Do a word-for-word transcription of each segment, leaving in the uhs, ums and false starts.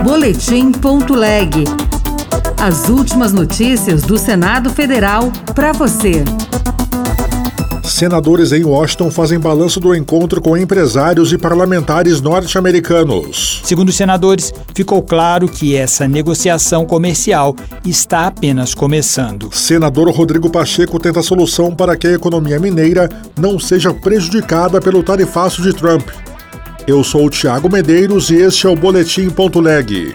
Boletim ponto leg. As últimas notícias do Senado Federal para você. Senadores em Washington fazem balanço do encontro com empresários e parlamentares norte-americanos. Segundo os senadores, ficou claro que essa negociação comercial está apenas começando. Senador Rodrigo Pacheco tenta solução para que a economia mineira não seja prejudicada pelo tarifaço de Trump. Eu sou o Thiago Medeiros e este é o Boletim ponto leg.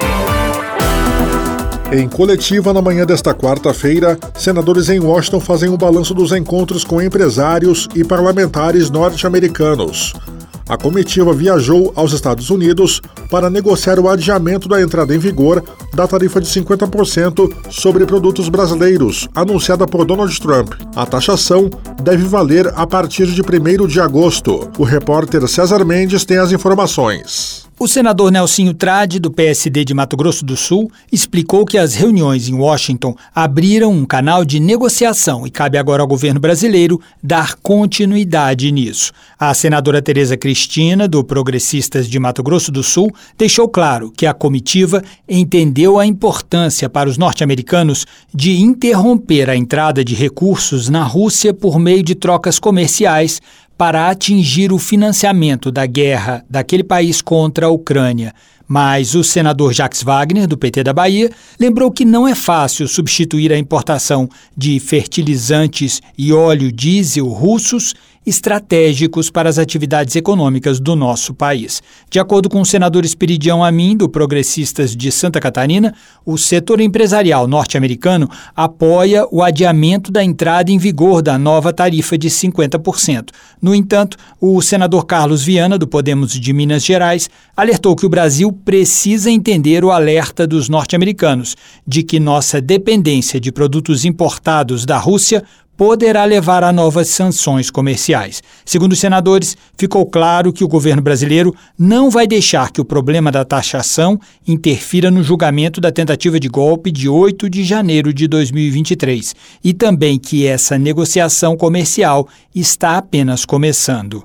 Em coletiva, na manhã desta quarta-feira, senadores em Washington fazem um balanço dos encontros com empresários e parlamentares norte-americanos. A comitiva viajou aos Estados Unidos para negociar o adiamento da entrada em vigor da tarifa de cinquenta por cento sobre produtos brasileiros, anunciada por Donald Trump. A taxação deve valer a partir de primeiro de agosto. O repórter César Mendes tem as informações. O senador Nelsinho Trade, do P S D de Mato Grosso do Sul, explicou que as reuniões em Washington abriram um canal de negociação e cabe agora ao governo brasileiro dar continuidade nisso. A senadora Tereza Cristina, do Progressistas de Mato Grosso do Sul, deixou claro que a comitiva entendeu a importância para os norte-americanos de interromper a entrada de recursos na Rússia por meio de trocas comerciais para atingir o financiamento da guerra daquele país contra a Ucrânia. Mas o senador Jacques Wagner, do P T da Bahia, lembrou que não é fácil substituir a importação de fertilizantes e óleo diesel russos estratégicos para as atividades econômicas do nosso país. De acordo com o senador Esperidião Amin, do Progressistas de Santa Catarina, o setor empresarial norte-americano apoia o adiamento da entrada em vigor da nova tarifa de cinquenta por cento. No entanto, o senador Carlos Viana, do Podemos de Minas Gerais, alertou que o Brasil precisa entender o alerta dos norte-americanos de que nossa dependência de produtos importados da Rússia poderá levar a novas sanções comerciais. Segundo os senadores, ficou claro que o governo brasileiro não vai deixar que o problema da taxação interfira no julgamento da tentativa de golpe de oito de janeiro de dois mil e vinte e três e também que essa negociação comercial está apenas começando.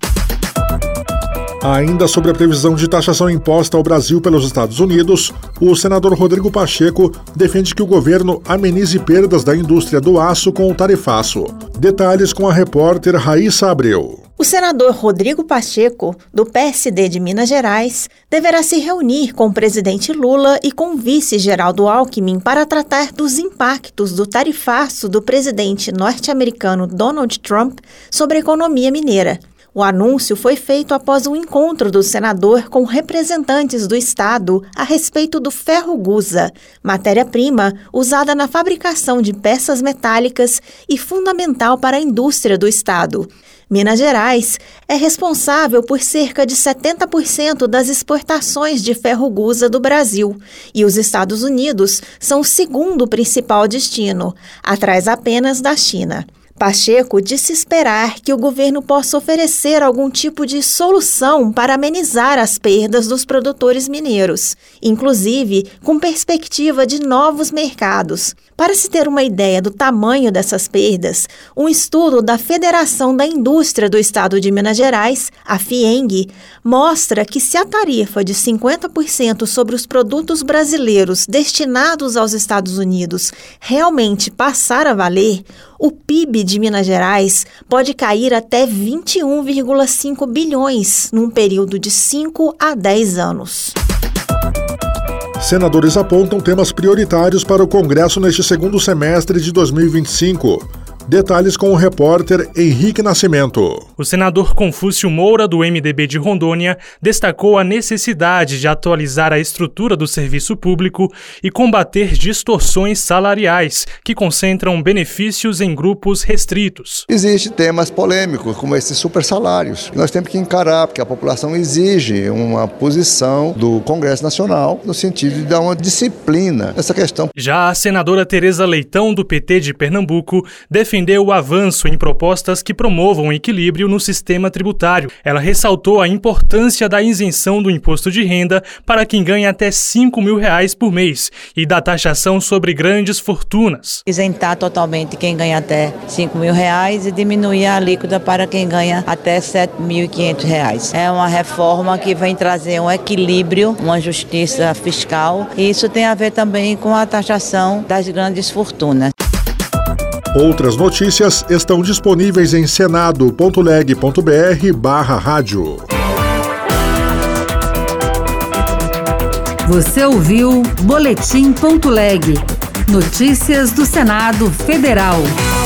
Ainda sobre a previsão de taxação imposta ao Brasil pelos Estados Unidos, o senador Rodrigo Pacheco defende que o governo amenize perdas da indústria do aço com o tarifaço. Detalhes com a repórter Raíssa Abreu. O senador Rodrigo Pacheco, do P S D de Minas Gerais, deverá se reunir com o presidente Lula e com o vice Geraldo Alckmin para tratar dos impactos do tarifaço do presidente norte-americano Donald Trump sobre a economia mineira. O anúncio foi feito após um encontro do senador com representantes do Estado a respeito do ferro gusa, matéria-prima usada na fabricação de peças metálicas e fundamental para a indústria do Estado. Minas Gerais é responsável por cerca de setenta por cento das exportações de ferro gusa do Brasil e os Estados Unidos são o segundo principal destino, atrás apenas da China. Pacheco disse esperar que o governo possa oferecer algum tipo de solução para amenizar as perdas dos produtores mineiros, inclusive com perspectiva de novos mercados. Para se ter uma ideia do tamanho dessas perdas, um estudo da Federação da Indústria do Estado de Minas Gerais, a FIENG, mostra que se a tarifa de cinquenta por cento sobre os produtos brasileiros destinados aos Estados Unidos realmente passar a valer, o P I B de Minas Gerais pode cair até vinte e um vírgula cinco bilhões num período de cinco a dez anos. Senadores apontam temas prioritários para o Congresso neste segundo semestre de dois mil e vinte e cinco. Detalhes com o repórter Henrique Nascimento. O senador Confúcio Moura, do M D B de Rondônia, destacou a necessidade de atualizar a estrutura do serviço público e combater distorções salariais, que concentram benefícios em grupos restritos. Existem temas polêmicos, como esses supersalários, que nós temos que encarar, porque a população exige uma posição do Congresso Nacional, no sentido de dar uma disciplina nessa questão. Já a senadora Tereza Leitão, do P T de Pernambuco, defendeu defendeu o avanço em propostas que promovam o equilíbrio no sistema tributário. Ela ressaltou a importância da isenção do imposto de renda para quem ganha até cinco mil reais por mês e da taxação sobre grandes fortunas. Isentar totalmente quem ganha até cinco mil reais e diminuir a alíquota para quem ganha até sete mil e quinhentos reais. É uma reforma que vem trazer um equilíbrio, uma justiça fiscal, e isso tem a ver também com a taxação das grandes fortunas. Outras notícias estão disponíveis em senado ponto leg ponto br barra rádio. Você ouviu Boletim ponto leg. Notícias do Senado Federal.